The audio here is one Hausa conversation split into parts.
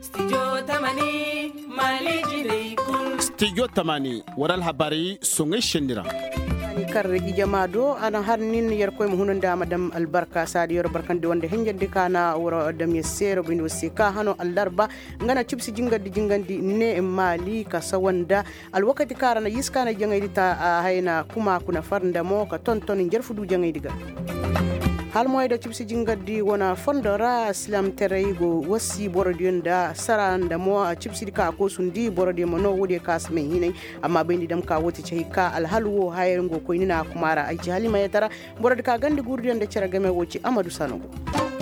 Studio Tamani waral habari songe shenira karregi jamado ana har nin yer koy mo hununda madam albarka sadi yor barkande wonde henjande kana woro dam yesero bindo sika hano allarba ngana cipsi jingandi ne mali ka sawanda alwakati karana yiskana jangaydi ta hayna kuma kuna farnda mo ka tonton jerfudu jangaydi ga hal moyda cipsi jingadi wona fondora islam tereygo wasi borodionda saranda mo cipsi ka ko sundi borodi mo no wodi kasme hinay amma bendi dam ka woti cehika alhalwo hayrengo ko nina kumara ay halima yatara borodi ka gandi gurdionda cera game woci amadou sanogo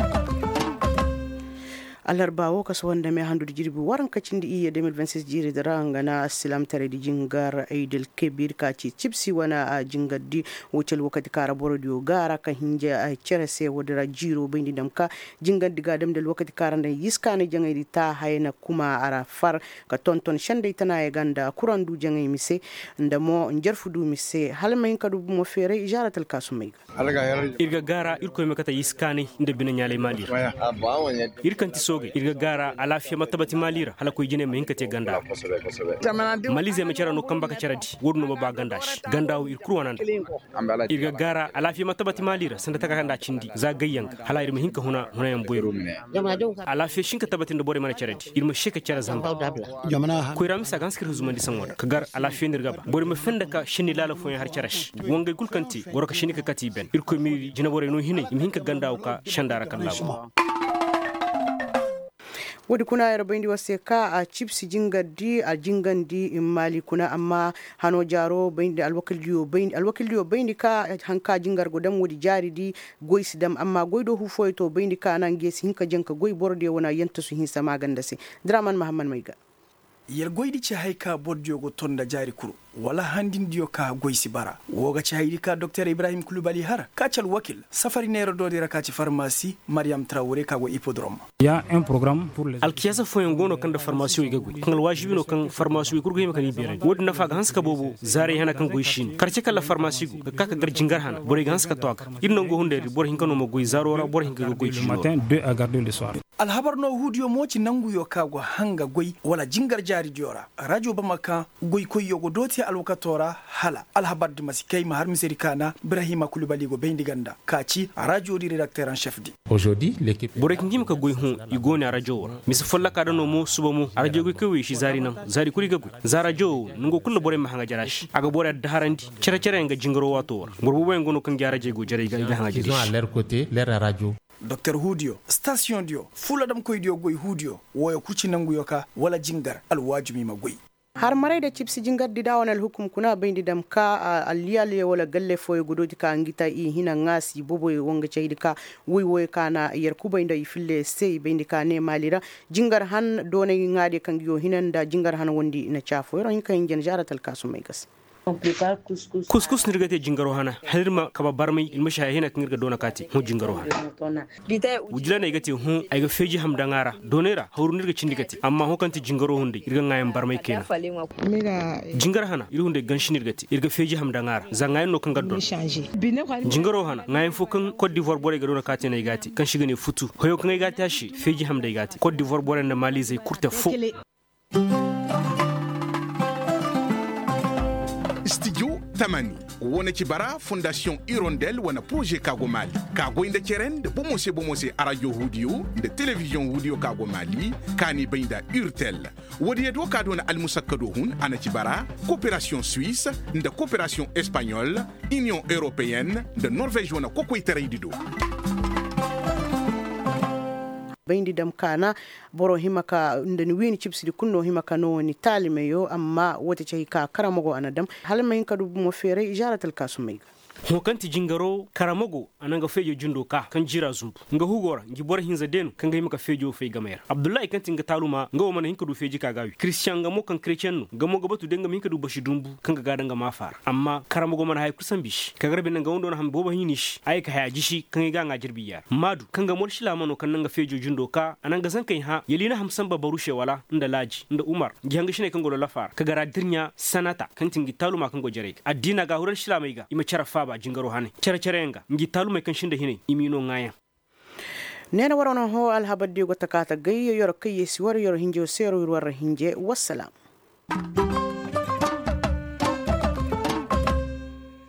alarba wo kaso wanda me handu jirbi waran kacindi iya 2026 jiri daranga na islam tare di jingar aidil kebir ka ci chipsi wana jingaddi wucel wakati kara borodio gara ka hinje a cerese wadira jiro bindi damka jingaddi ga dem del wakati kara nda yiskane jangay di ta hayna kuma ara far ka tonton shande tana e ganda kurandu jangay mise ndamo njarfudu mise halma kadu mo fere ijaratal kasumay irga gara irko me kata yiskane nde bina nyale mali irkanti so irga gara alafiya matabati malira hala ko jine min kate ganda malize me cara no kamba ka caradi wodno ba gandash gandawo ir kurwanan irga gara alafiya matabati malira sanda taka ganda cindi za gayyanka hala irma hinka huna yan boyro alafiya shinka tabati ndo bore mana caradi irma sheka cara zamba ko iram sa ganskir huzumandi sangoda kagar alafiya ndirga ba bore me fenda ka shini lala fo har carash wonga gulkanti goro ka shini ka kati ben irko mi jina bore no hinay mi hinka gandawo ka shandara kallahu wodi kuna yarabindi waseka a chipsi jingadi a jingandi imali kuna amma hano jaro bindi alwakilio bindi ka hanka jingar godam wodi jari di goisi dam amma goido hu foyto bindi ka nan gesi hinka janka goy borde wona yenta su hinsa maganda se draman mahamman maiga yer goydi ci hayka bodjo go tonda jari kuro wala handin diyo ka goysi bara woga ci haydi ka Dr Ibrahim Koulibaly har kacal wakil safari nero do dira ka ci pharmacie Mariam Traoré ka go hippodrome ya un programme pour les alkiyasa foyen gono kan da pharmacie yiga go kan wajibi no kan pharmacie kurgo yima kan ibere wodi nafa ga hanska bobo zare hana kan goyshin karce kala pharmacie go ka gar jingar hana bore ga hanska toak irno go hunde bor hinkano mo goy zaro wara bor hinka go goyshi matin 2 à garder le soir alhabar no hudiyo moci nangu yo ka go hanga goy wala jingar jari jora radio bamaka goy koy yogo doti alwakatora hala alhabar di masikai mahar miseri kana Ibrahima Koulibaly go bendi ganda kaci radio di rédacteur en chef di aujourd'hui l'équipe borek ngim ka goy hun igone radio wora mis folla ka dano mo suba mo radio go kewi shi zari nan zari kuri gagu za radio ngo kullu bore mahanga jarash aga bore daharandi cere nga jingaro wato wora borbo bo ngono kan jara jego jare ga hanga jiri à leur côté leur radio Dr Hudio station dio fula dam koy dio goy Hudio woyo kuci nangu yoka wala jingar alwajimi magoy har maray da chipsi jingar di dawanal hukum kuna bendi dam ka aliyale wala galle foy gudodi ka ngita i hina ngasi bobo wonga cheydi ka woy kana yer kuba inda ifille sey bendi ka ne malira jingar han dona ngade kan yo hinanda jingar han wondi na chafo ro hinka ingen jaratal kasumay gas kuskus nirgate jingaro hana halirma kaba barmai ilmasha hina kingirga dona kati hu jingaro hana wujila na igati hu aiga feji hamda ngara donera hawru nirga cindigati amma hu kanti jingaro hunde irga ngayam barmai kena jingar hana iru hunde ganshi nirgati irga feji hamda ngara za ngayen no kanga don jingaro hana ngayen fu kan Côte d'Ivoire bore ga dona kati na igati kan shigane futu hoyo kan igati ashi feji hamda igati Côte d'Ivoire bore na Mali zai kurta fu Studio Tamani wona ci bara Fondation Hirondelle wana projet Kago Mali Kago inda keren de bomose a radio Hudio de télévision Hudio Kago Mali kani bainda Urtel wodi edo kadona al musakkado hun ana ci bara coopération suisse de coopération espagnole Union européenne de Norvège wana kokoy tere dido bendi dam kana boro himaka ndani wini chipsi di kunno himaka no ni talime yo amma wote chehika karamogo anadam halma hinkadu mo fere ijaratal kasumay hokanti jingaro karamogo ananga fejo jundo ka kan jira zumbu nga hugora ngi bor hinza denu kan ngai maka fejo fe gamer abdullahi kanti nga taluma nga o man hinkadu feji ka gawi christian nga mo kan chrétien no nga mo gabatu denga hinkadu bashi dumbu kan ga gadanga ma fara amma karamogo man hay kusan bishi ka garbe nga wondo na ham boba hinish ay ka hayaji shi kan ga nga jirbi yar madu kan ga mol shila mano kan nga fejo jundo ka ananga zan kai ha yelina hamsan babarushe wala nda laji nda umar ngi hanga shine kan go la fara ka gara dirnya sanata kanti ngi taluma kan go jare addina ga huran shila mai ga ima chara ba jingaro hane cere nga ngi talu mai kanshin da hine imino ngaya nena warano ho alhabaddi go takata gayyo yor kayesi war yor hinje sero war hinje wassalam